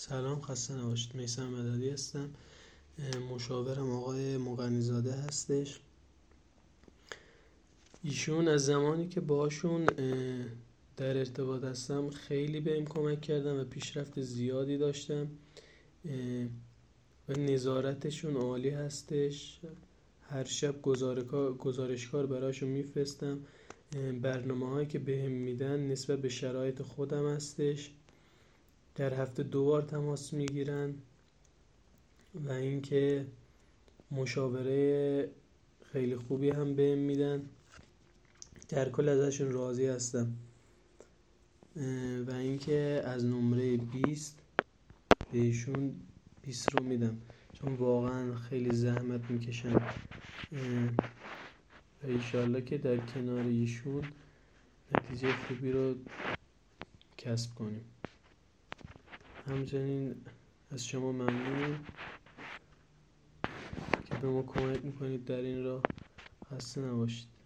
سلام، خسته نباشید. میثم مددی هستم. مشاورم آقای مغنی‌زاده هستش. ایشون از زمانی که باشون در ارتباط هستم خیلی بهم کمک کردن و پیشرفت زیادی داشتم و نظارتشون عالی هستش. هر شب گزارشکار براشون میفرستم. برنامه‌هایی که بهم میدن نسبت به شرایط خودم هستش. در هفته 2 بار تماس میگیرن و اینکه مشاوره خیلی خوبی هم بهم میدن. در کل ازشون راضی هستم و اینکه از نمره 20 بهشون 20 رو میدم، چون واقعا خیلی زحمت میکشن و انشالله که در کنار ایشون نتیجه خوبی رو کسب کنیم. همچنین از شما ممنونیم که به ما کمک میکنید در این راه. خسته نباشید.